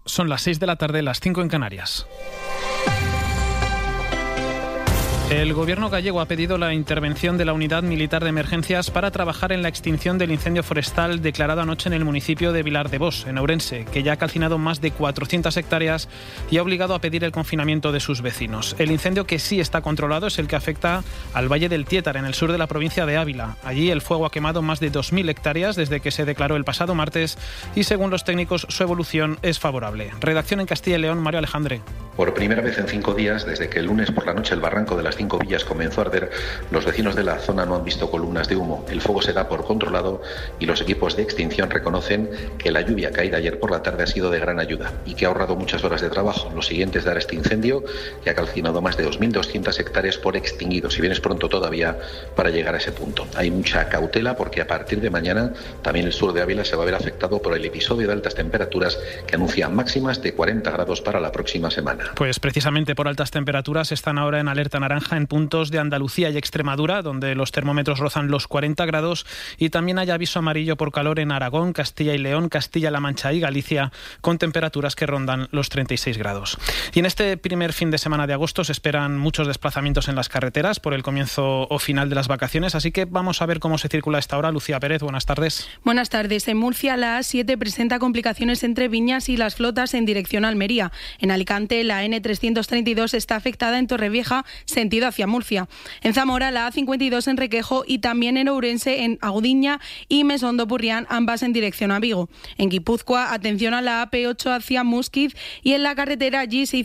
Son las 6 de la tarde, las 5 en Canarias. El Gobierno gallego ha pedido la intervención de la Unidad Militar de Emergencias para trabajar en la extinción del incendio forestal declarado anoche en el municipio de Vilar de Bos, en Ourense, que ya ha calcinado más de 400 hectáreas y ha obligado a pedir el confinamiento de sus vecinos. El incendio que sí está controlado es el que afecta al Valle del Tiétar, en el sur de la provincia de Ávila. Allí el fuego ha quemado más de 2.000 hectáreas desde que se declaró el pasado martes y, según los técnicos, su evolución es favorable. Redacción en Castilla y León, Mario Alejandre. Por primera vez en 5 días, desde que el lunes por la noche el barranco de las 5 villas comenzó a arder, los vecinos de la zona no han visto columnas de humo. El fuego se da por controlado y los equipos de extinción reconocen que la lluvia caída ayer por la tarde ha sido de gran ayuda y que ha ahorrado muchas horas de trabajo. Lo siguiente es dar este incendio, que ha calcinado más de 2.200 hectáreas por extinguido, si bien es pronto todavía para llegar a ese punto. Hay mucha cautela porque a partir de mañana también el sur de Ávila se va a ver afectado por el episodio de altas temperaturas que anuncia máximas de 40 grados para la próxima semana. Pues precisamente por altas temperaturas están ahora en alerta naranja en puntos de Andalucía y Extremadura, donde los termómetros rozan los 40 grados, y también hay aviso amarillo por calor en Aragón, Castilla y León, Castilla-La Mancha y Galicia, con temperaturas que rondan los 36 grados. Y en este primer fin de semana de agosto se esperan muchos desplazamientos en las carreteras por el comienzo o final de las vacaciones, así que vamos a ver cómo se circula a esta hora. Lucía Pérez, buenas tardes. Buenas tardes. En Murcia, la A7 presenta complicaciones entre Viñas y Las Flotas en dirección a Almería. En Alicante, la N332 está afectada en Torrevieja, sentido hacia Murcia. En Zamora, la A52 en Requejo y también en Ourense, en Agudiña y Mesondo-Purrián, ambas en dirección a Vigo. En Guipúzcoa, atención a la AP8 hacia Musquiz y en la carretera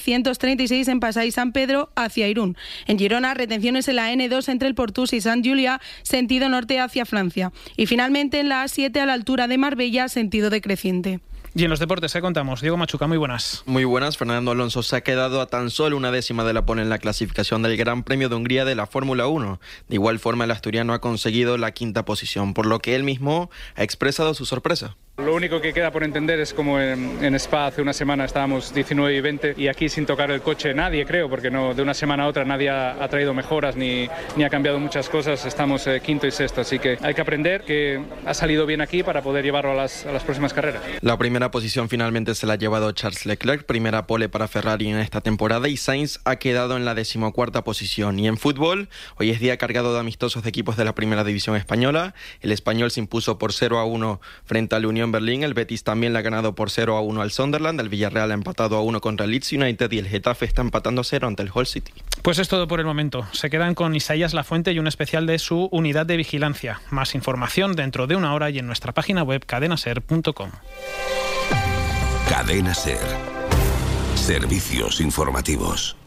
G636 en Pasai San Pedro hacia Irún. En Girona, retenciones en la N2 entre el Portús y Sant Julià, sentido norte hacia Francia. Y finalmente en la A7 a la altura de Marbella, sentido decreciente. Y en los deportes, ¿qué contamos? Diego Machuca, muy buenas. Muy buenas. Fernando Alonso se ha quedado a tan solo una décima de la pole en la clasificación del Gran Premio de Hungría de la Fórmula 1. De igual forma, el asturiano ha conseguido la quinta posición, por lo que él mismo ha expresado su sorpresa. Lo único que queda por entender es como en Spa hace una semana estábamos 19 y 20 y aquí sin tocar el coche nadie, creo, porque no de una semana a otra nadie ha traído mejoras ni ha cambiado muchas cosas, estamos quinto y sexto, así que hay que aprender que ha salido bien aquí para poder llevarlo a las próximas carreras. La primera posición finalmente se la ha llevado Charles Leclerc, primera pole para Ferrari en esta temporada, y Sainz ha quedado en la 14ª posición. Y en fútbol, hoy es día cargado de amistosos de equipos de la primera división española. El Español se impuso por 0-1 frente al Unión Berlín, el Betis también le ha ganado por 0-1 al Sunderland, el Villarreal ha empatado a 1 contra el Leeds United y el Getafe está empatando a 0 ante el Hull City. Pues es todo por el momento. Se quedan con Isaías Lafuente y un especial de su unidad de vigilancia. Más información dentro de una hora y en nuestra página web cadenaser.com. Cadena Ser. Servicios informativos.